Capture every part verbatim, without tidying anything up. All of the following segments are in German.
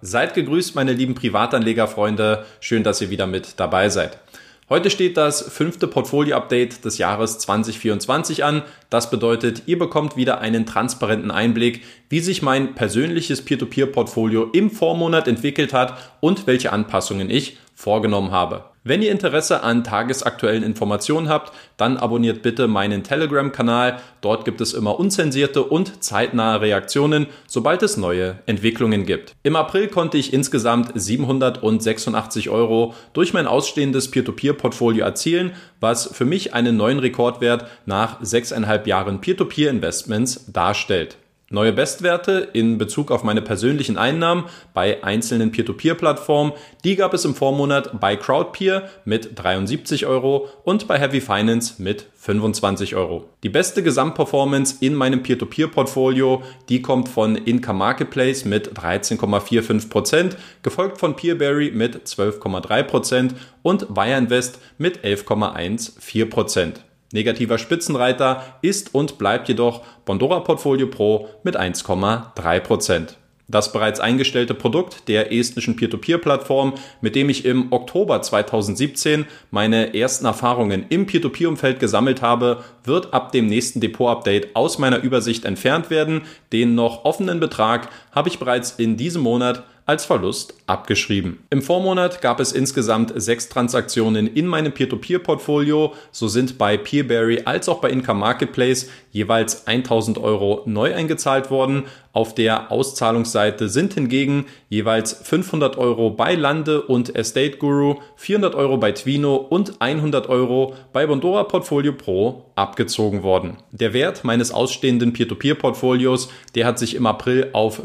Seid gegrüßt, meine lieben Privatanlegerfreunde. Schön, dass ihr wieder mit dabei seid. Heute steht das fünfte Portfolio-Update des Jahres zwanzig vierundzwanzig an. Das bedeutet, ihr bekommt wieder einen transparenten Einblick, wie sich mein persönliches Peer-to-Peer-Portfolio im Vormonat entwickelt hat und welche Anpassungen ich vorgenommen habe. Wenn ihr Interesse an tagesaktuellen Informationen habt, dann abonniert bitte meinen Telegram-Kanal. Dort gibt es immer unzensierte und zeitnahe Reaktionen, sobald es neue Entwicklungen gibt. Im April konnte ich insgesamt siebenhundertsechsundachtzig Euro durch mein ausstehendes Peer-to-Peer-Portfolio erzielen, was für mich einen neuen Rekordwert nach sechseinhalb Jahren Peer-to-Peer-Investments darstellt. Neue Bestwerte in Bezug auf meine persönlichen Einnahmen bei einzelnen Peer-to-Peer-Plattformen, die gab es im Vormonat bei Crowdpeer mit dreiundsiebzig Euro und bei Heavy Finance mit fünfundzwanzig Euro. Die beste Gesamtperformance in meinem Peer-to-Peer-Portfolio, die kommt von Income Marketplace mit dreizehn Komma fünfundvierzig Prozent, gefolgt von Peerberry mit zwölf Komma drei Prozent und Wire Invest mit elf Komma vierzehn Prozent. Negativer Spitzenreiter ist und bleibt jedoch Bondora Portfolio Pro mit eins Komma drei Prozent. Das bereits eingestellte Produkt der estnischen Peer-to-Peer-Plattform, mit dem ich im Oktober zweitausendsiebzehn meine ersten Erfahrungen im Peer-to-Peer-Umfeld gesammelt habe, wird ab dem nächsten Depot-Update aus meiner Übersicht entfernt werden. Den noch offenen Betrag habe ich bereits in diesem Monat als Verlust abgeschrieben. Im Vormonat gab es insgesamt sechs Transaktionen in meinem Peer-to-Peer-Portfolio. So sind bei Peerberry als auch bei Income Marketplace jeweils tausend Euro neu eingezahlt worden. Auf der Auszahlungsseite sind hingegen jeweils fünfhundert Euro bei Lande und Estate Guru, vierhundert Euro bei Twino und hundert Euro bei Bondora Portfolio Pro abgezogen worden. Der Wert meines ausstehenden Peer-to-Peer-Portfolios, der hat sich im April auf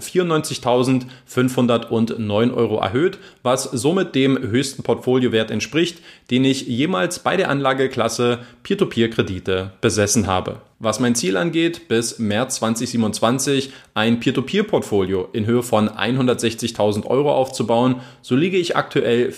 vierundneunzigtausendfünfhundertneun Euro erhöht, was somit dem höchsten Portfoliowert entspricht, den ich jemals bei der Anlageklasse Peer-to-Peer-Kredite besessen habe. Was mein Ziel angeht, bis März zweitausendsiebenundzwanzig ein Peer-to-Peer-Portfolio in Höhe von hundertsechzigtausend Euro aufzubauen, so liege ich aktuell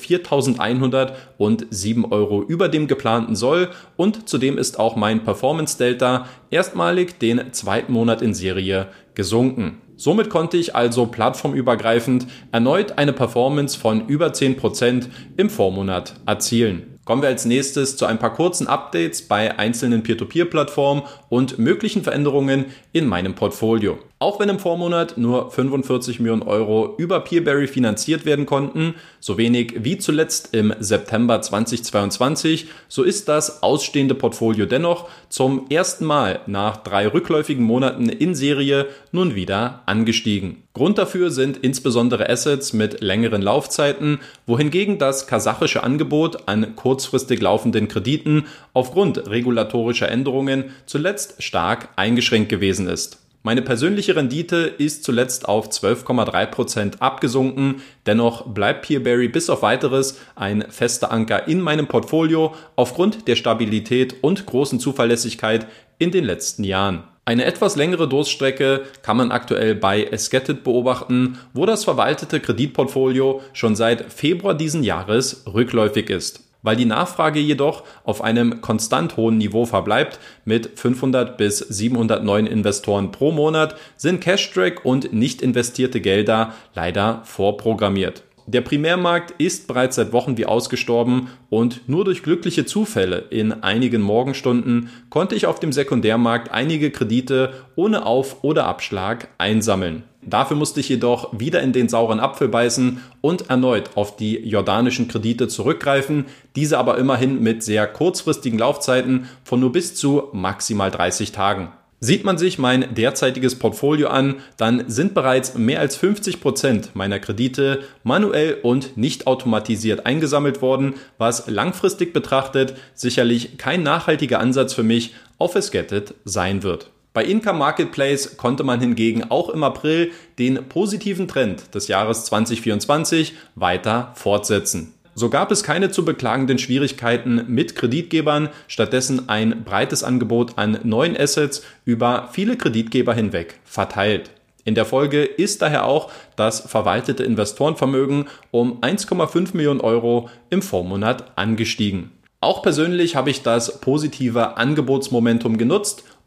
viertausendeinhundertsieben Euro über dem geplanten Soll und zudem ist auch mein Performance Delta erstmalig den zweiten Monat in Serie gesunken. Somit konnte ich also plattformübergreifend erneut eine Performance von über zehn Prozent im Vormonat erzielen. Kommen wir als nächstes zu ein paar kurzen Updates bei einzelnen Peer-to-Peer-Plattformen und möglichen Veränderungen in meinem Portfolio. Auch wenn im Vormonat nur fünfundvierzig Millionen Euro über Peerberry finanziert werden konnten, so wenig wie zuletzt im September zweitausendzweiundzwanzig, so ist das ausstehende Portfolio dennoch zum ersten Mal nach drei rückläufigen Monaten in Serie nun wieder angestiegen. Grund dafür sind insbesondere Assets mit längeren Laufzeiten, wohingegen das kasachische Angebot an kurzfristig laufenden Krediten aufgrund regulatorischer Änderungen zuletzt stark eingeschränkt gewesen ist. Meine persönliche Rendite ist zuletzt auf zwölf Komma drei Prozent abgesunken, dennoch bleibt Peerberry bis auf weiteres ein fester Anker in meinem Portfolio aufgrund der Stabilität und großen Zuverlässigkeit in den letzten Jahren. Eine etwas längere Durststrecke kann man aktuell bei Esketit beobachten, wo das verwaltete Kreditportfolio schon seit Februar diesen Jahres rückläufig ist. Weil die Nachfrage jedoch auf einem konstant hohen Niveau verbleibt, mit fünfhundert bis siebenhundert neuen Investoren pro Monat, sind Cash-Track und nicht investierte Gelder leider vorprogrammiert. Der Primärmarkt ist bereits seit Wochen wie ausgestorben und nur durch glückliche Zufälle in einigen Morgenstunden konnte ich auf dem Sekundärmarkt einige Kredite ohne Auf- oder Abschlag einsammeln. Dafür musste ich jedoch wieder in den sauren Apfel beißen und erneut auf die jordanischen Kredite zurückgreifen, diese aber immerhin mit sehr kurzfristigen Laufzeiten von nur bis zu maximal dreißig Tagen. Sieht man sich mein derzeitiges Portfolio an, dann sind bereits mehr als fünfzig Prozent meiner Kredite manuell und nicht automatisiert eingesammelt worden, was langfristig betrachtet sicherlich kein nachhaltiger Ansatz für mich auf Esketit sein wird. Bei Income Marketplace konnte man hingegen auch im April den positiven Trend des Jahres zwanzig vierundzwanzig weiter fortsetzen. So gab es keine zu beklagenden Schwierigkeiten mit Kreditgebern, stattdessen ein breites Angebot an neuen Assets über viele Kreditgeber hinweg verteilt. In der Folge ist daher auch das verwaltete Investorenvermögen um eins Komma fünf Millionen Euro im Vormonat angestiegen. Auch persönlich habe ich das positive Angebotsmomentum genutzt,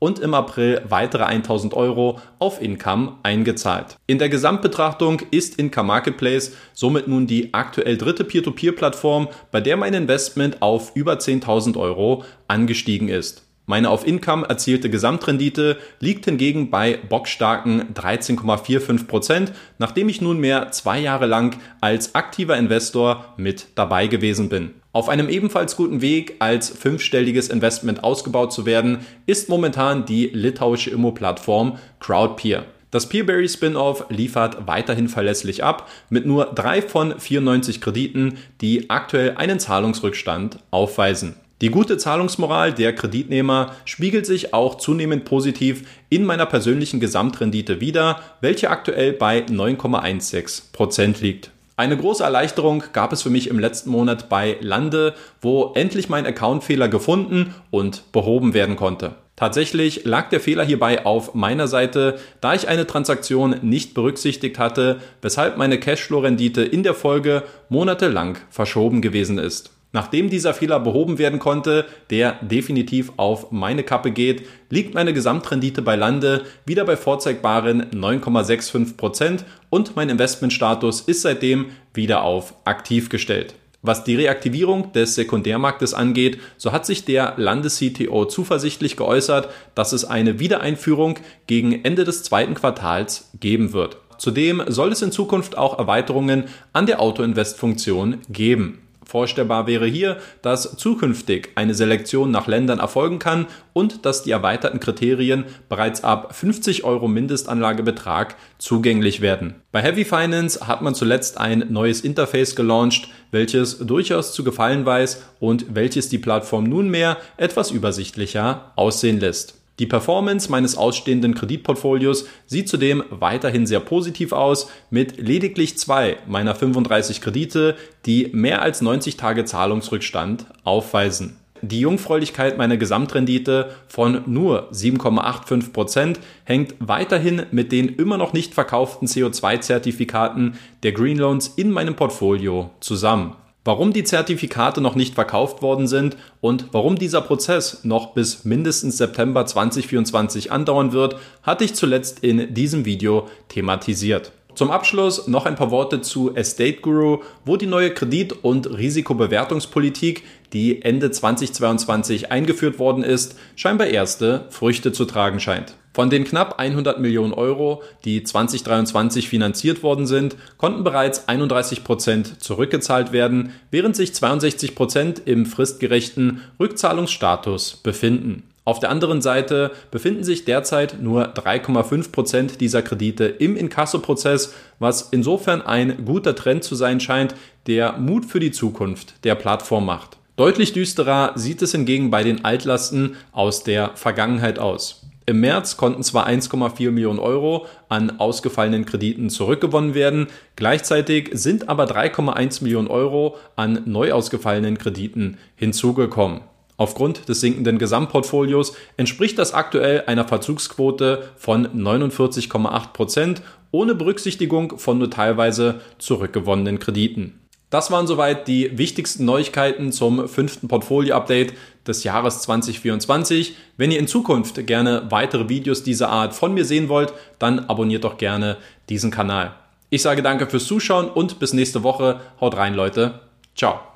und im April weitere tausend Euro auf Income eingezahlt. In der Gesamtbetrachtung ist Income Marketplace somit nun die aktuell dritte Peer-to-Peer-Plattform, bei der mein Investment auf über zehntausend Euro angestiegen ist. Meine auf Income erzielte Gesamtrendite liegt hingegen bei bockstarken dreizehn Komma fünfundvierzig Prozent, nachdem ich nunmehr zwei Jahre lang als aktiver Investor mit dabei gewesen bin. Auf einem ebenfalls guten Weg, als fünfstelliges Investment ausgebaut zu werden, ist momentan die litauische Immo-Plattform Crowdpeer. Das Peerberry Spin-off liefert weiterhin verlässlich ab, mit nur drei von vierundneunzig Krediten, die aktuell einen Zahlungsrückstand aufweisen. Die gute Zahlungsmoral der Kreditnehmer spiegelt sich auch zunehmend positiv in meiner persönlichen Gesamtrendite wider, welche aktuell bei neun Komma sechzehn Prozent liegt. Eine große Erleichterung gab es für mich im letzten Monat bei Lande, wo endlich mein Accountfehler gefunden und behoben werden konnte. Tatsächlich lag der Fehler hierbei auf meiner Seite, da ich eine Transaktion nicht berücksichtigt hatte, weshalb meine Cashflow-Rendite in der Folge monatelang verschoben gewesen ist. Nachdem dieser Fehler behoben werden konnte, der definitiv auf meine Kappe geht, liegt meine Gesamtrendite bei Lande wieder bei vorzeigbaren neun Komma fünfundsechzig Prozent und mein Investmentstatus ist seitdem wieder auf aktiv gestellt. Was die Reaktivierung des Sekundärmarktes angeht, so hat sich der Lande-C T O zuversichtlich geäußert, dass es eine Wiedereinführung gegen Ende des zweiten Quartals geben wird. Zudem soll es in Zukunft auch Erweiterungen an der Auto-Invest-Funktion geben. Vorstellbar wäre hier, dass zukünftig eine Selektion nach Ländern erfolgen kann und dass die erweiterten Kriterien bereits ab fünfzig Euro Mindestanlagebetrag zugänglich werden. Bei Heavy Finance hat man zuletzt ein neues Interface gelauncht, welches durchaus zu gefallen weiß und welches die Plattform nunmehr etwas übersichtlicher aussehen lässt. Die Performance meines ausstehenden Kreditportfolios sieht zudem weiterhin sehr positiv aus, mit lediglich zwei meiner fünfunddreißig Kredite, die mehr als neunzig Tage Zahlungsrückstand aufweisen. Die Jungfräulichkeit meiner Gesamtrendite von nur sieben Komma fünfundachtzig Prozent hängt weiterhin mit den immer noch nicht verkauften C O zwei Zertifikaten der Green Loans in meinem Portfolio zusammen. Warum die Zertifikate noch nicht verkauft worden sind und warum dieser Prozess noch bis mindestens September zweitausendvierundzwanzig andauern wird, hatte ich zuletzt in diesem Video thematisiert. Zum Abschluss noch ein paar Worte zu Estate Guru, wo die neue Kredit- und Risikobewertungspolitik, die Ende zweitausendzweiundzwanzig eingeführt worden ist, scheinbar erste Früchte zu tragen scheint. Von den knapp hundert Millionen Euro, die zweitausenddreiundzwanzig finanziert worden sind, konnten bereits einunddreißig Prozent zurückgezahlt werden, während sich zweiundsechzig Prozent im fristgerechten Rückzahlungsstatus befinden. Auf der anderen Seite befinden sich derzeit nur drei Komma fünf Prozent dieser Kredite im Inkasso-Prozess, was insofern ein guter Trend zu sein scheint, der Mut für die Zukunft der Plattform macht. Deutlich düsterer sieht es hingegen bei den Altlasten aus der Vergangenheit aus. Im März konnten zwar eins Komma vier Millionen Euro an ausgefallenen Krediten zurückgewonnen werden, gleichzeitig sind aber drei Komma eins Millionen Euro an neu ausgefallenen Krediten hinzugekommen. Aufgrund des sinkenden Gesamtportfolios entspricht das aktuell einer Verzugsquote von neunundvierzig Komma acht Prozent ohne Berücksichtigung von nur teilweise zurückgewonnenen Krediten. Das waren soweit die wichtigsten Neuigkeiten zum fünften Portfolio-Update des Jahres zweitausendvierundzwanzig. Wenn ihr in Zukunft gerne weitere Videos dieser Art von mir sehen wollt, dann abonniert doch gerne diesen Kanal. Ich sage danke fürs Zuschauen und bis nächste Woche. Haut rein, Leute. Ciao.